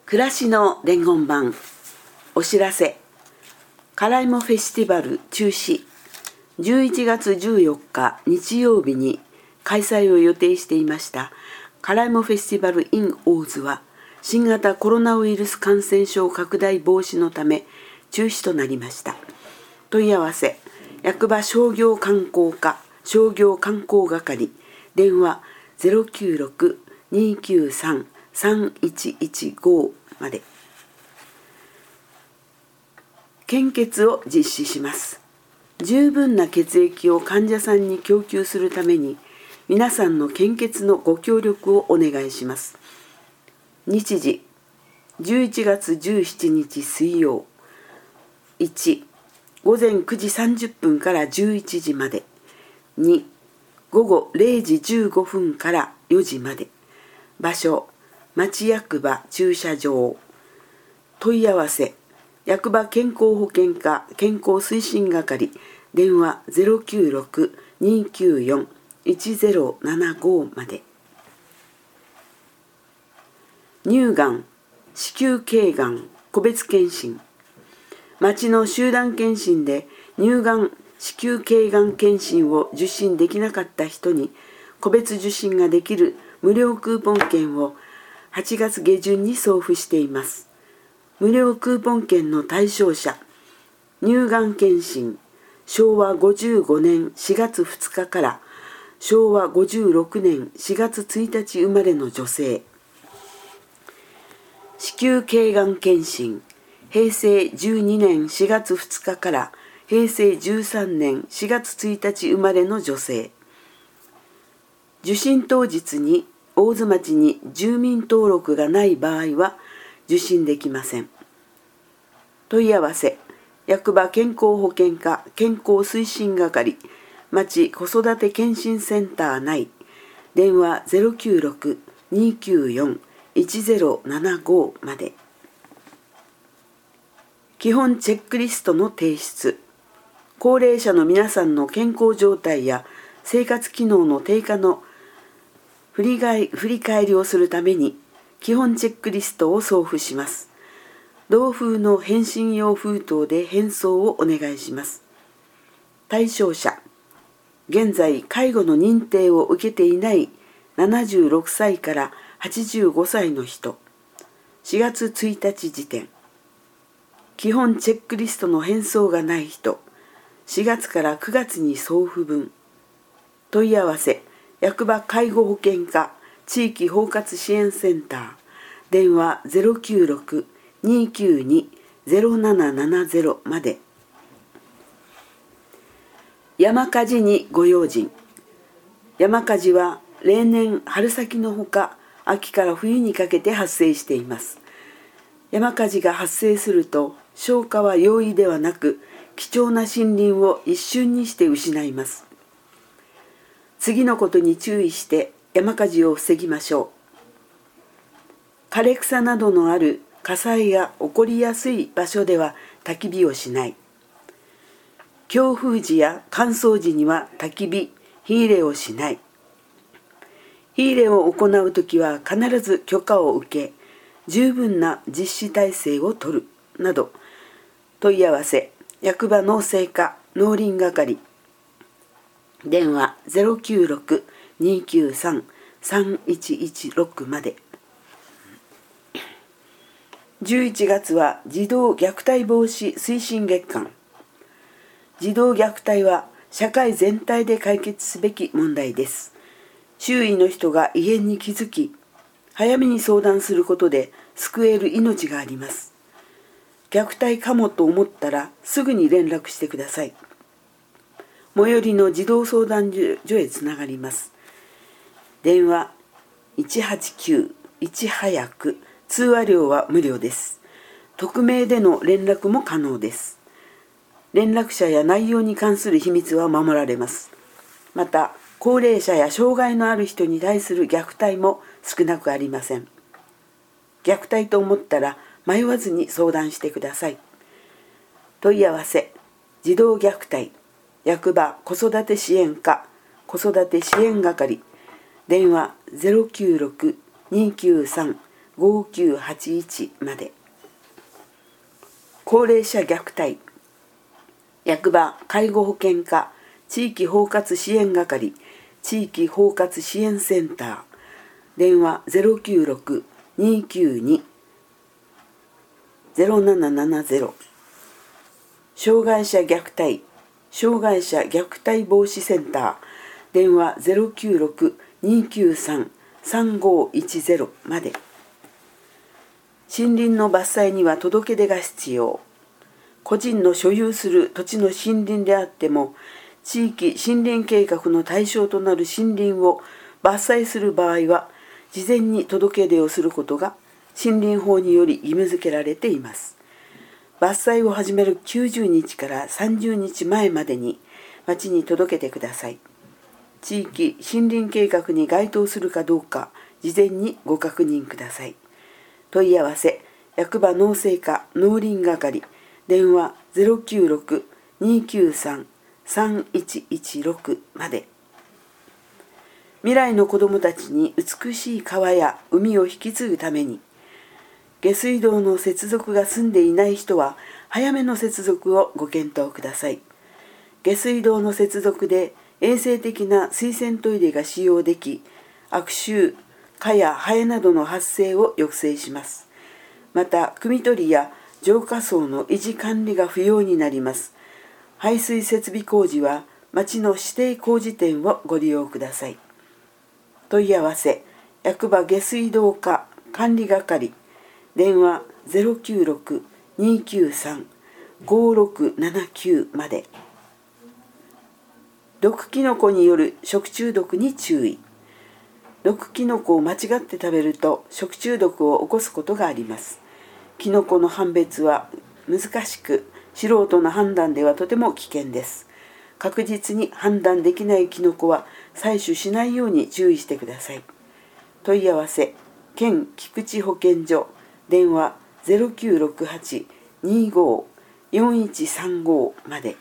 暮らしの伝言板お知らせ。カライモフェスティバル中止。11月14日日曜日に開催を予定していましたカライモフェスティバル in 大津は新型コロナウイルス感染症拡大防止のため中止となりました。問い合わせ役場商業観光課商業観光係電話 096-293-3115 まで。献血を実施します。十分な血液を患者さんに供給するために皆さんの献血のご協力をお願いします。日時11月17日水曜。1、午前9時30分から11時まで。2、午後0時15分から4時まで。場所町役場駐車場。問い合わせ役場健康保険課健康推進係電話 096-294-1075 まで。乳がん、子宮頸がん個別検診。町の集団検診で乳がん、子宮頸がん検診を受診できなかった人に個別受診ができる無料クーポン券を8月下旬に送付しています。無料クーポン券の対象者、乳がん検診、昭和55年4月2日から昭和56年4月1日生まれの女性。子宮頸がん検診、平成12年4月2日から平成13年4月1日生まれの女性。受診当日に大津町に住民登録がない場合は受診できません。問い合わせ役場健康保険課健康推進係町子育て健診センター内電話 096-294-1075 まで。基本チェックリストの提出。高齢者の皆さんの健康状態や生活機能の低下の振り返りをするために基本チェックリストを送付します。同封の返信用封筒で返送をお願いします。対象者現在介護の認定を受けていない76歳から85歳の人。4月1日時点。基本チェックリストの返送がない人。4月から9月に送付分。問い合わせ役場介護保険課地域包括支援センター電話 096-292-0770 まで。山火事にご用心。山火事は例年春先のほか秋から冬にかけて発生しています。山火事が発生すると消火は容易ではなく貴重な森林を一瞬にして失います。次のことに注意して山火事を防ぎましょう。枯れ草などのある火災が起こりやすい場所では焚き火をしない。強風時や乾燥時には焚き火、火入れをしない。火入れを行うときは必ず許可を受け、十分な実施体制を取るなど。問い合わせ役場農政課農林係電話 096-293-3116 まで。11月は児童虐待防止推進月間。児童虐待は社会全体で解決すべき問題です。周囲の人が異変に気づき、早めに相談することで救える命があります。虐待かもと思ったらすぐに連絡してください。最寄りの児童相談所へつながります。電話189-1早く、通話料は無料です。匿名での連絡も可能です。連絡者や内容に関する秘密は守られます。また、高齢者や障害のある人に対する虐待も少なくありません。虐待と思ったら迷わずに相談してください。問い合わせ児童虐待役場子育て支援課子育て支援係電話 5981まで。高齢者虐待、役場介護保険課地域包括支援係地域包括支援センター、電話 096-292-0770。障害者虐待障害者虐待防止センター、電話 096-293-3510 まで。森林の伐採には届け出が必要。個人の所有する土地の森林であっても、地域森林計画の対象となる森林を伐採する場合は、事前に届け出をすることが森林法により義務付けられています。伐採を始める90日から30日前までに町に届けてください。地域森林計画に該当するかどうか、事前にご確認ください。問い合わせ、役場農政課農林係、電話 096-293-3116 まで。未来の子どもたちに美しい川や海を引き継ぐために、下水道の接続が済んでいない人は早めの接続をご検討ください。下水道の接続で衛生的な水洗トイレが使用でき、悪臭、蚊やハエなどの発生を抑制します。また、汲み取りや浄化槽の維持管理が不要になります。排水設備工事は町の指定工事店をご利用ください。問い合わせ、役場下水道課管理係、電話 096-293-5679 まで。毒キノコによる食中毒に注意。毒キノコを間違って食べると食中毒を起こすことがあります。キノコの判別は難しく、素人の判断ではとても危険です。確実に判断できないキノコは採取しないように注意してください。問い合わせ、県菊池保健所、電話 0968-25-4135 まで。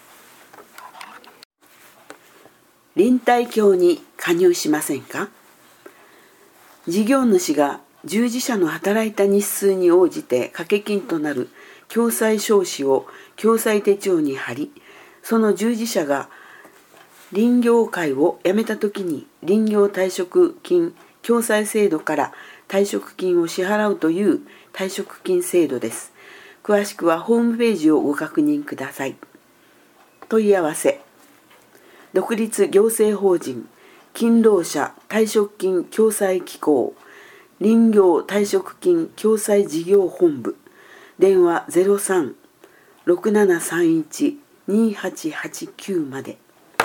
臨退協に加入しませんか？事業主が従事者の働いた日数に応じて掛け金となる共済証紙を共済手帳に貼り、その従事者が林業会を辞めたときに林業退職金共済制度から退職金を支払うという退職金制度です。詳しくはホームページをご確認ください。問い合わせ、独立行政法人勤労者退職金共済機構林業退職金共済事業本部、電話 03-6731-2889 まで。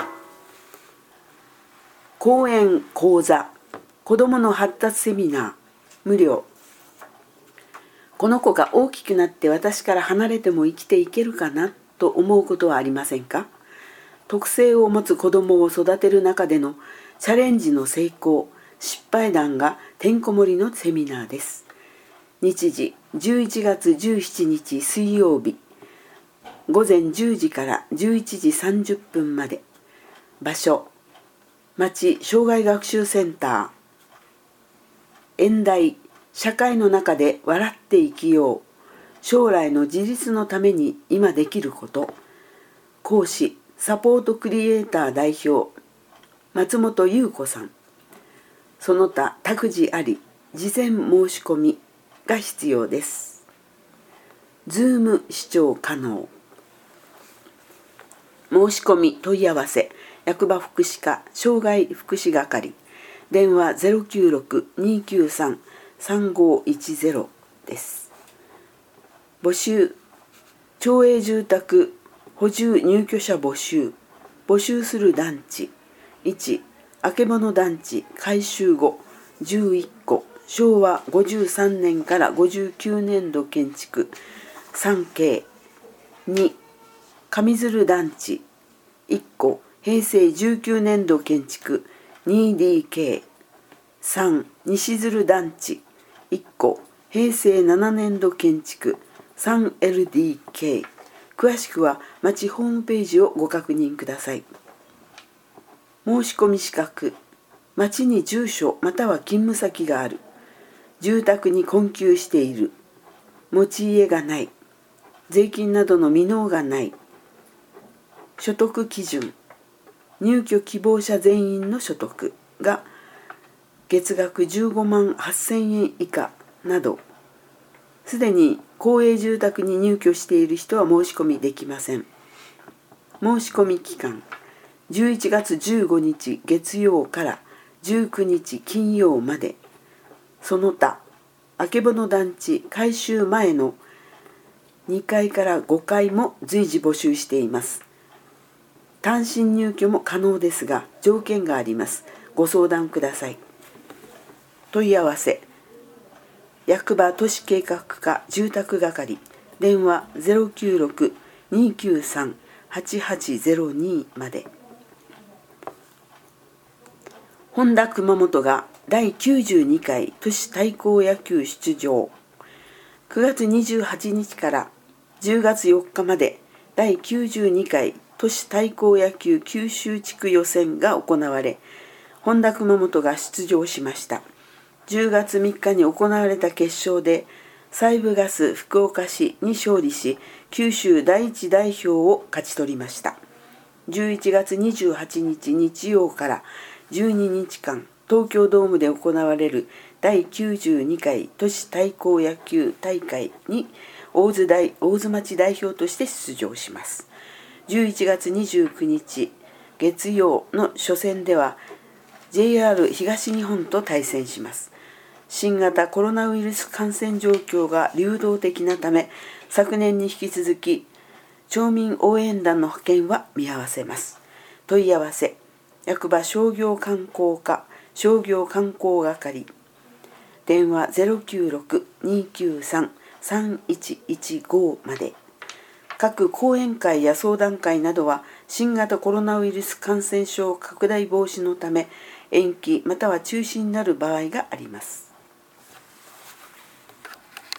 講演講座、子どもの発達セミナー無料。この子が大きくなって私から離れても生きていけるかなと思うことはありませんか？特性を持つ子どもを育てる中でのチャレンジの成功、失敗談がてんこ盛りのセミナーです。日時11月17日水曜日、午前10時から11時30分まで。場所、町障害学習センター。演題、社会の中で笑って生きよう。将来の自立のために今できること。講師、サポートクリエイター代表、松本優子さん。その他託児あり、事前申し込みが必要です。Zoom 視聴可能。申し込み問い合わせ、役場福祉課障害福祉係、電話 096-293-3510 です。募集、町営住宅補充入居者募集。募集する団地、1、あけぼの団地改修後11戸、昭和53年から59年度建築 3K。 2、上鶴団地1戸、平成19年度建築 2DK。 3、西鶴団地1戸、平成7年度建築 3LDK。 詳しくは町ホームページをご確認ください。申し込み資格、町に住所または勤務先がある。 住宅に困窮している、持ち家がない、税金などの未納がない、所得基準、入居希望者全員の所得が月額15万8000円以下など、すでに公営住宅に入居している人は申し込みできません。申し込み期間、11月15日月曜から19日金曜まで。その他、あけぼの団地改修前の2階から5階も随時募集しています。単身入居も可能ですが、条件があります。ご相談ください。問い合わせ、役場都市計画課住宅係、電話 096-293-8802 まで。本田熊本が第92回都市対抗野球出場。9月28日から10月4日まで第92回都市対抗野球九州地区予選が行われ、本田熊本が出場しました。10月3日に行われた決勝で西部ガス福岡市に勝利し、九州第一代表を勝ち取りました。11月28日日曜から12日間、東京ドームで行われる第92回都市対抗野球大会に大津町代表として出場します。11月29日月曜の初戦では JR 東日本と対戦します。新型コロナウイルス感染状況が流動的なため、昨年に引き続き町民応援団の派遣は見合わせます。問い合わせ、役場商業観光課商業観光係、電話 096-293-3115 まで。各講演会や相談会などは新型コロナウイルス感染症拡大防止のため延期または中止になる場合があります。